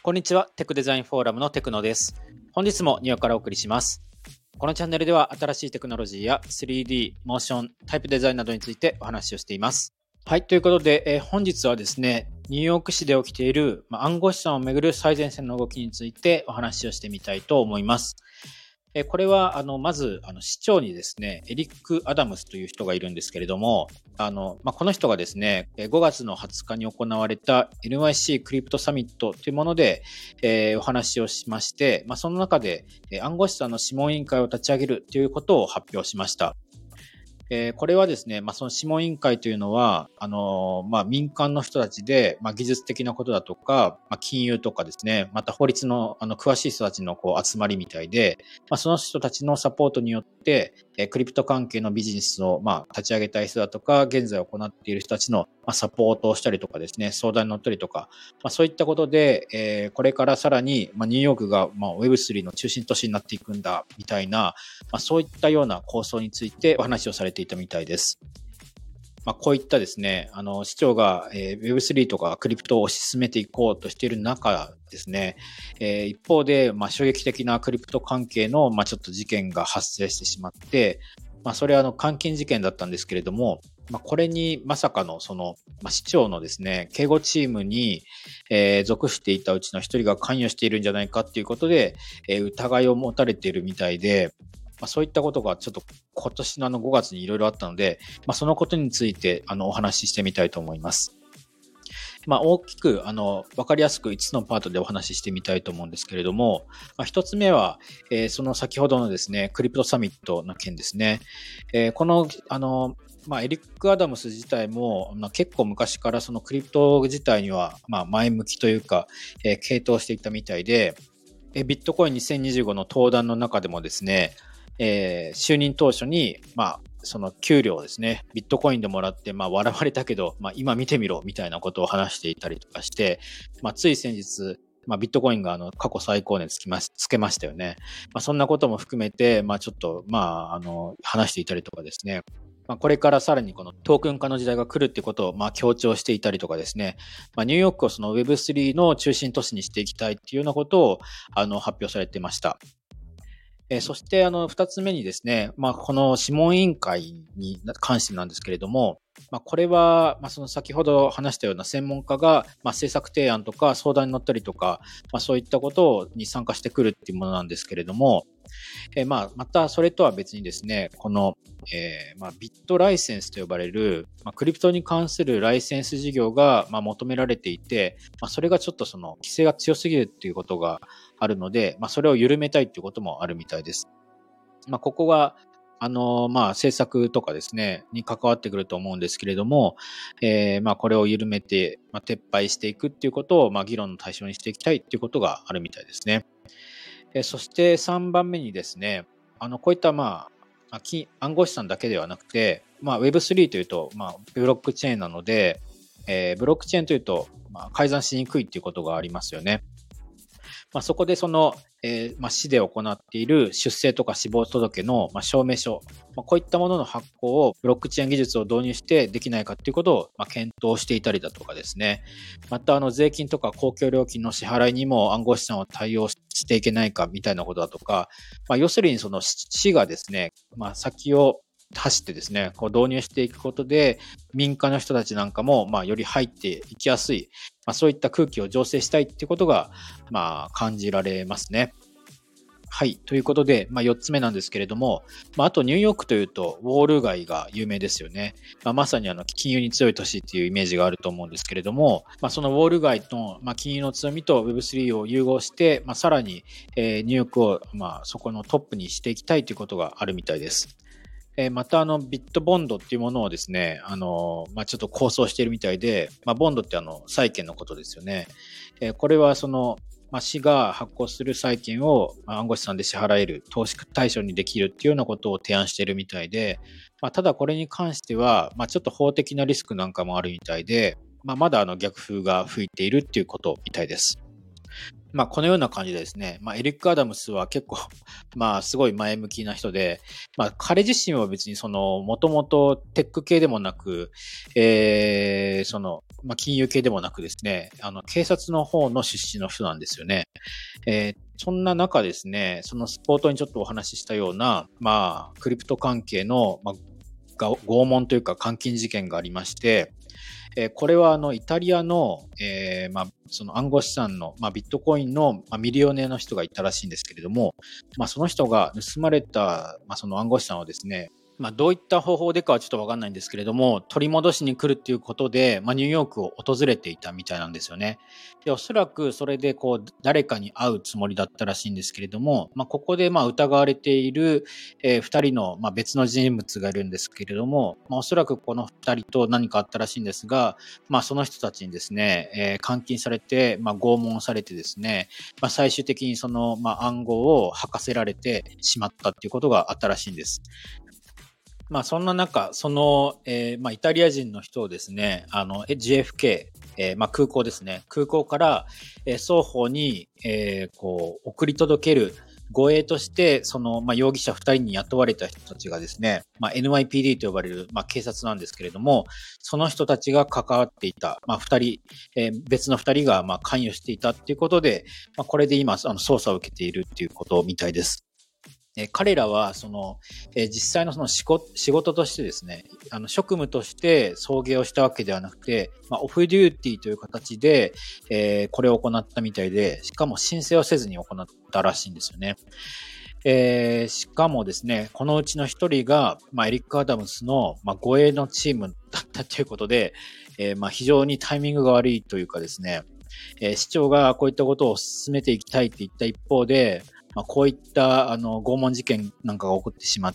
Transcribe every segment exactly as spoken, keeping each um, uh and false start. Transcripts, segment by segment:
こんにちは。テクデザインフォーラムのテクノです。本日もニューヨークからお送りします。このチャンネルでは新しいテクノロジーや スリーディー、モーション、タイプデザインなどについてお話をしています。はい。ということで、えー本日はですね、ニューヨーク市で起きている、まあ、暗号資産をめぐる最前線の動きについてお話をしてみたいと思います。えーこれは、あの、まず、あの、市長にですね、エリック・アダムスという人がいるんですけれども、あの、まあ、この人がですね、えーごがつのはつかに行われた エヌワイシー クリプトサミットというもので、えーお話をしまして、まあ、その中で、えー暗号資産の諮問委員会を立ち上げるということを発表しました。えーこれはですね、まあ、その諮問委員会というのは、あのーまあ、民間の人たちで、まあ、技術的なことだとか、まあ、金融とかですね、また法律の、あの、詳しい人たちのこう集まりみたいで、まあ、その人たちのサポートによって、えークリプト関係のビジネスを、まあ、立ち上げたい人だとか、現在行っている人たちの、まあ、サポートをしたりとかですね、相談に乗ったりとか、まあ、そういったことで、えーこれからさらに、まあ、ニューヨークが、まあ、ウェブスリー の中心都市になっていくんだ、みたいな、まあ、そういったような構想についてお話をされていたみたいです。まあ、こういったですね、あの、市長が、えー ウェブスリー とかクリプトを推し進めていこうとしている中ですね、えー一方で、まあ、衝撃的なクリプト関係の、まあ、ちょっと事件が発生してしまって、まあ、それはあの、監禁事件だったんですけれども、まあ、これにまさかのその、まあ、市長のですね、警護チームに、えー属していたうちの一人が関与しているんじゃないかっていうことで、えー疑いを持たれているみたいで、まあ、そういったことがちょっと今年のあのごがつにいろいろあったので、まあ、そのことについてあのお話ししてみたいと思います。まあ、大きく、あの、わかりやすくいつつのパートでお話ししてみたいと思うんですけれども、まあ、一つ目は、えーその先ほどのですね、クリプトサミットの件ですね。えーこの、あの、まあ、エリック・アダムス自体も、まあ、結構昔からそのクリプト自体には、まあ、前向きというか、えー、傾倒していったみたいで、えービットコインにせんにじゅうごの登壇の中でもですね、えー就任当初に、まあ、その給料をですね、ビットコインでもらって、まあ、笑われたけど、まあ、今見てみろ、みたいなことを話していたりとかして、まあ、つい先日、まあ、ビットコインがあの過去最高値つきまし、つけましたよね。まあ、そんなことも含めて、まあ、ちょっと、まあ、あの、話していたりとかですね。まあ、これからさらにこのトークン化の時代が来るってことを、まあ、強調していたりとかですね。まあ、ニューヨークをその ウェブスリー の中心都市にしていきたいっていうようなことを、あの、発表されていました。えーそして、あの、二つ目にですね、まあ、この諮問委員会に関してなんですけれども、まあ、これは、まあ、その先ほど話したような専門家が、まあ、政策提案とか相談に乗ったりとか、まあ、そういったことに参加してくるっていうものなんですけれども、えーまあ、またそれとは別にですね、この、えーまあ、ビットライセンスと呼ばれる、まあ、クリプトに関するライセンス事業が、まあ、求められていて、まあ、それがちょっとその規制が強すぎるっていうことがあるので、まあ、それを緩めたいっていうこともあるみたいです。まあ、ここが、あの、まあ、政策とかですね、に関わってくると思うんですけれども、えーまあ、これを緩めて、まあ、撤廃していくっていうことを、まあ、議論の対象にしていきたいっていうことがあるみたいですね。えーそしてさんばんめにですね、あの、こういったまあ、あき暗号資産だけではなくて、まあ、ウェブスリー というと、まあ、ブロックチェーンなので、えーブロックチェーンというと、まあ、改ざんしにくいっていうことがありますよね。まあ、そこでその、えーまあ、市で行っている出生とか死亡届の、まあ、証明書、まあ、こういったものの発行をブロックチェーン技術を導入してできないかっていうことを、まあ、検討していたりだとかですね。また、あの、税金とか公共料金の支払いにも暗号資産を対応していけないかみたいなことだとか、まあ、要するにその市がですね、まあ、先を走ってですね、こう導入していくことで、民間の人たちなんかも、まあ、より入っていきやすい、まあ、そういった空気を醸成したいっていうことが、まあ、感じられますね。はい。ということで、まあ、よっつめなんですけれども、まあ、あとニューヨークというと、ウォール街が有名ですよね。まあ、まさにあの、金融に強い都市っていうイメージがあると思うんですけれども、まあ、そのウォール街の、まあ、金融の強みと ウェブスリー を融合して、まあ、さらに、えーニューヨークを、まあ、そこのトップにしていきたいということがあるみたいです。えーまた、あの、ビットボンドっていうものをですね、あの、まあ、ちょっと構想しているみたいで、まあ、ボンドってあの、債券のことですよね。えーこれはその、まあ、市が発行する債券をまあ暗号資産で支払える、投資対象にできるっていうようなことを提案しているみたいで、まあ、ただこれに関しては、まあ、ちょっと法的なリスクなんかもあるみたいで、まあ、まだあの逆風が吹いているっていうことみたいです。 まあ、このような感じでですね、まあ、エリック・アダムスは結構、まあ、すごい前向きな人で、まあ、彼自身は別にその、もともとテック系でもなく、えー、その、まあ、金融系でもなくですね、あの、警察の方の出身の人なんですよね。えーそんな中ですね、そのスポートにちょっとお話ししたような、まあ、クリプト関係の、まあ、が拷問というか監禁事件がありまして、えーこれはあのイタリアの、えーまあ、その暗号資産の、まあ、ビットコインの、まあ、ミリオネアの人がいたらしいんですけれども、まあ、その人が盗まれた、まあ、その暗号資産をですね、まあ、どういった方法でかはちょっとわかんないんですけれども、取り戻しに来るっていうことで、まあ、ニューヨークを訪れていたみたいなんですよね。で、おそらくそれでこう、誰かに会うつもりだったらしいんですけれども、まあ、ここでまあ疑われている、えー、ふたりの、まあ、別の人物がいるんですけれども、まあ、おそらくこのふたりと何かあったらしいんですが、まあ、その人たちにですね、えー監禁されて、まあ、拷問されてですね、まあ、最終的にその、まあ、暗号を吐かせられてしまったっていうことがあったらしいんです。まあ、そんな中、その、えーまあ、イタリア人の人をですね、あの、え ジェーエフケー、えーまあ、空港ですね。空港から、えー双方に、えーこう、送り届ける護衛として、その、まあ、容疑者ふたりに雇われた人たちがですね、まあ、エヌワイピーディー と呼ばれる、まあ、警察なんですけれども、その人たちが関わっていた、まあ、ふたり、えー別のふたりが、まあ、関与していたっていうことで、まあ、これで今、あの、捜査を受けているっていうことみたいです。えー彼らは、その、えー実際のその仕事仕事としてですね、あの、職務として送迎をしたわけではなくて、まあ、オフデューティーという形で、えーこれを行ったみたいで、しかも申請をせずに行ったらしいんですよね。えーしかもですね、このうちの一人が、まあ、エリック・アダムスの、まあ、護衛のチームだったということで、えーまあ、非常にタイミングが悪いというかですね、えー市長がこういったことを進めていきたいって言った一方で、まあ、こういったあの拷問事件なんかが起こってしまって、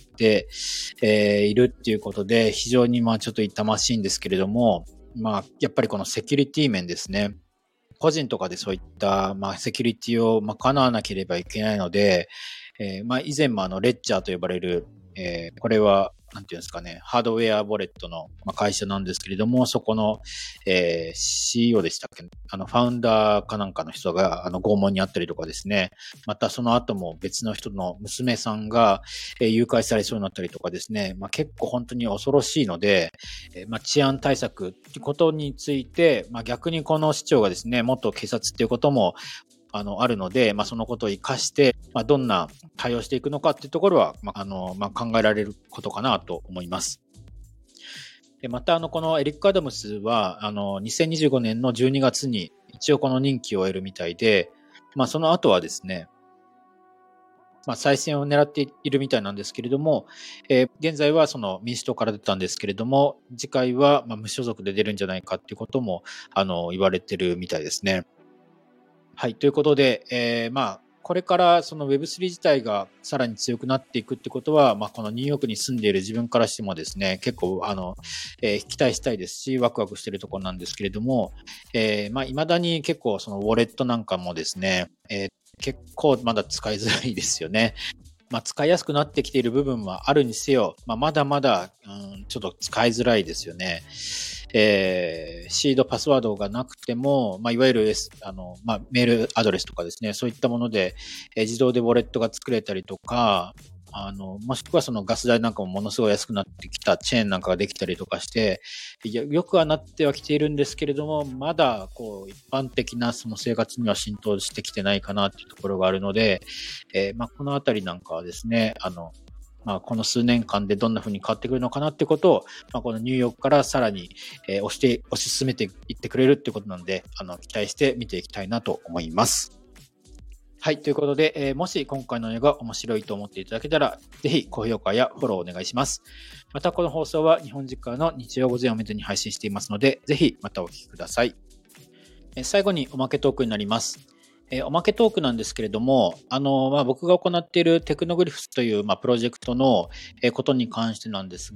えーいるっていうことで、非常にまあちょっと痛ましいんですけれども、まあ、やっぱりこのセキュリティ面ですね。個人とかでそういった、まあ、セキュリティを賄わなければいけないので、えーまあ、以前もあの、レッジャーと呼ばれる、えーこれは、なんていうんですかね、ハードウェアウォレットのまあ会社なんですけれども、そこの、えー シーイーオー でしたっけ、あの、ファウンダーかなんかの人が、あの、拷問にあったりとかですね、またその後も別の人の娘さんが、えー誘拐されそうになったりとかですね、まあ、結構本当に恐ろしいので、えーまあ、治安対策ってことについて、まあ、逆にこの市長がですね、元警察っていうことも、あの、あるので、まあ、そのことを活かして、まあ、どんな対応していくのかっていうところは、まあ、あの、まあ、考えられることかなと思います。で、また、あの、このエリック・アダムスは、あの、にせんにじゅうごねんのじゅうにがつに一応この任期を終えるみたいで、まあ、その後はですね、まあ、再選を狙っているみたいなんですけれども、えー現在はその民主党から出たんですけれども、次回はまあ無所属で出るんじゃないかっていうことも、あの、言われてるみたいですね。はい。ということで、えーまあ、これからその ウェブスリー 自体がさらに強くなっていくってことは、まあ、このニューヨークに住んでいる自分からしてもですね、結構、あの、えー期待したいですし、ワクワクしているところなんですけれども、えーまあ、未だに結構そのウォレットなんかもですね、えー結構まだ使いづらいですよね。まあ、使いやすくなってきている部分はあるにせよ、まあ、まだまだ、うん、ちょっと使いづらいですよね。えーシードパスワードがなくても、まあ、いわゆる、S、あの、まあ、メールアドレスとかですね、そういったもので、えー自動でウォレットが作れたりとか、あの、もしくはそのガス代なんかもものすごい安くなってきたチェーンなんかができたりとかして、いやよくはなってはきているんですけれども、まだこう一般的なその生活には浸透してきてないかなっていうところがあるので、えーまあ、このあたりなんかはですね、あの、まあ、この数年間でどんな風に変わってくるのかなってことを、まあ、このニューヨークからさらに、えー押して、推し進めていってくれるってことなんで、あの、期待して見ていきたいなと思います。はい。ということで、えーもし今回の内容が面白いと思っていただけたら、ぜひ高評価やフォローお願いします。また、この放送は日本時間の日曜午前をめどに配信していますので、ぜひまたお聞きください。えー最後におまけトークになります。えーおまけトークなんですけれども、あの、まあ、僕が行っているテクノグリフスという、まあ、プロジェクトの、えーことに関してなんですが、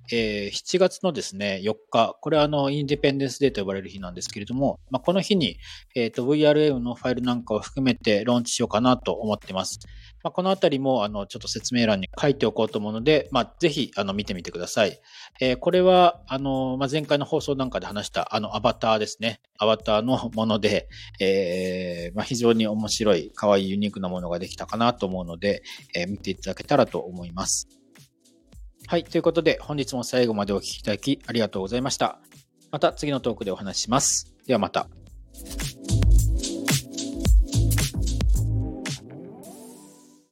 えーしちがつのですね、よっか、これはあの、インディペンデンスデーと呼ばれる日なんですけれども、まあ、この日に、えっと、ブイアールエム のファイルなんかを含めてローンチしようかなと思ってます。まあ、このあたりも、あの、ちょっと説明欄に書いておこうと思うので、まあ、ぜひ、あの、見てみてください。えーこれは、あの、まあ、前回の放送なんかで話した、あの、アバターですね。アバターのもので、えーまあ、非常に面白い、可愛いユニークなものができたかなと思うので、えー見ていただけたらと思います。はい。ということで、本日も最後までお聞きいただきありがとうございました。また次のトークでお話しします。ではまた。